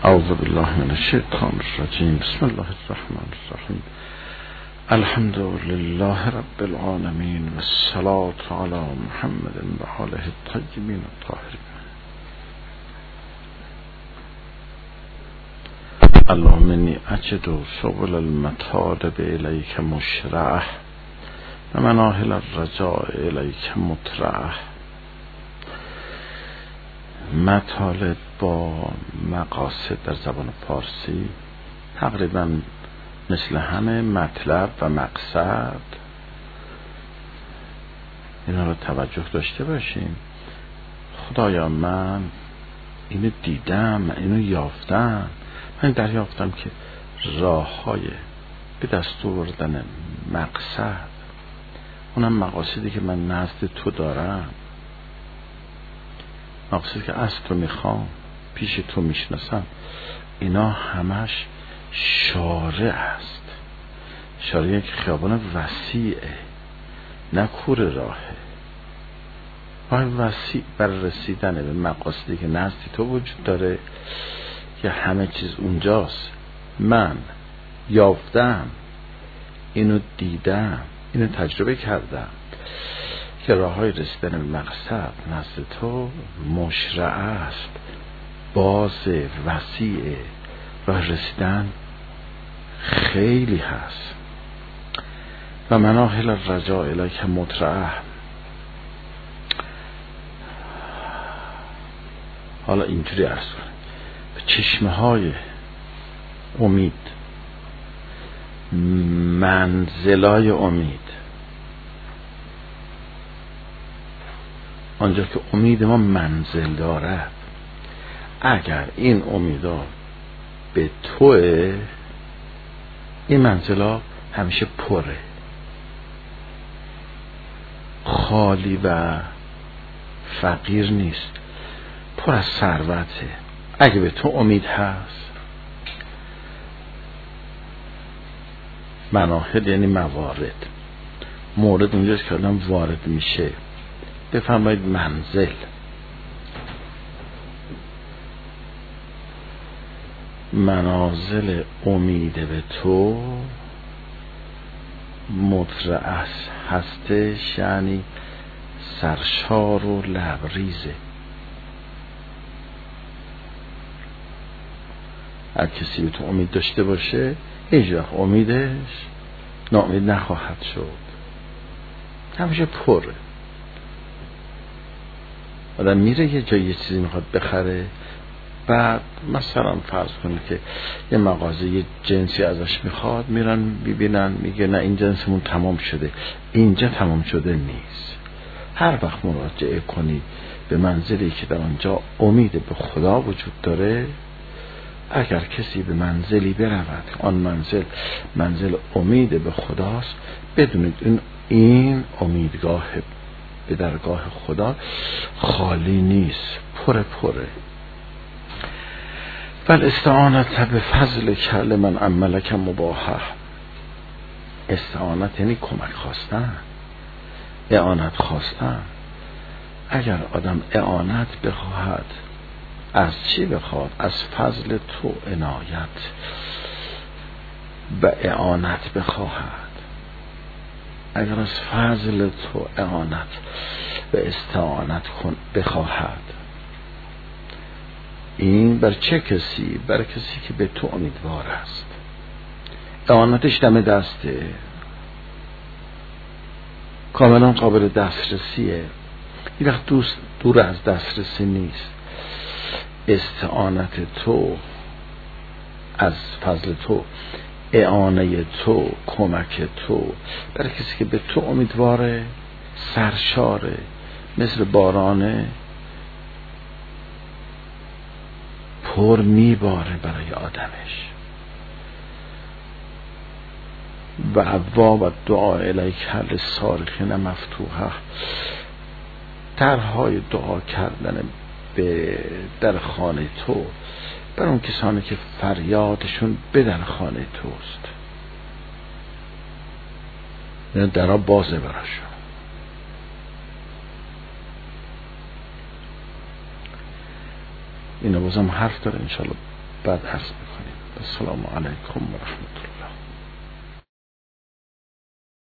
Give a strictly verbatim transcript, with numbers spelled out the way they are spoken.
اعوذ بالله من الشیطان الرجیم. بسم الله الرحمن الرحیم. الحمد لله رب العالمین و الصلاة علی محمد و آله الطیبین الطاهرین. اللهم انی اجد سبل المطالب الیک مشرعه و مناهل الرجاء الیک مطرعه. مطالب با مقاصد در زبان پارسی تقریبا مثل همه مطلب و مقصد، اینا رو توجه داشته باشیم. خدایا من اینو دیدم، من اینو یافتم، من دریافتم که راه های به دست آوردن مقصد، اونم مقاصدی که من نزد تو دارم، مقصدی که از تو میخوام، پیش تو میشناسم، اینا همش شارع است. شارع یک خیابان وسیعه، نه کور راهه. راه وسیع برای رسیدن به مقاصدی که نزد تو وجود داره که همه چیز اونجاست. من یافتم، اینو دیدم، اینو تجربه کردم که راه های رسیدن به مقصد نزد تو مشرع است، باز وسیع، راه رسیدن خیلی هست. و مناهل الرجاء الیک مطرعه. حالا اینطوری عرض کنم، چشمه های امید، منزلای امید، آنجا که امید ما منزل دارد، اگر این امیدا به توه، این منزلا همیشه پره، خالی و فقیر نیست، پر از ثروته. اگه به تو امید هست، مناهل یعنی موارد، مورد اونجاست که آدم وارد میشه. بفرمایید منزل، منازل امید به تو مطرعه هستش، یعنی سرشار و لبریزه. هر کسی به تو امید داشته باشه، هیچ وقت امیدش ناامید نخواهد شد، همیشه پره. آدم میره یه جایی یه چیزی میخواد بخره، بعد مثلا فرض کنید که یه مغازه یه جنسی ازش میخواد، میرن ببینن، میگه نه این جنسمون تمام شده. اینجا تمام شده نیست. هر وقت مراجعه کنی به منزلی که در آنجا امید به خدا وجود داره، اگر کسی به منزلی برود، آن منزل منزل امید به خداست، بدونید این این امیدگاه به درگاه خدا خالی نیست، پره پره. بل استعانت به فضل کل من عملک مباحه. استعانت یعنی کمک خواستن، اعانت خواستن. اگر آدم اعانت بخواهد، از چی بخواد؟ از فضل تو عنایت و اعانت بخواهد. اگر از فضل تو اعانت و استعانت کن بخواهد، این بر چه کسی؟ بر کسی که به تو امیدوار است. اعانتش دم دسته، کاملا قابل دسترسیه، این وقت دوست دور از دسترسی نیست. استعانت تو، از فضل تو، اعانه تو، کمک تو، برای کسی که به تو امیدواره، سرشاره، مثل بارانه، پر میباره برای آدمش. و ابواب و دعا الیک للصارخین مفتوحه. درهای دعا کردن به در خانه تو برای اون کسانی که فریادشون به در خانه توست، یعنی درها بازه براشون. اینا بازم حرف داره، انشالله بعد عرض میکنیم. السلام علیکم و رحمت الله.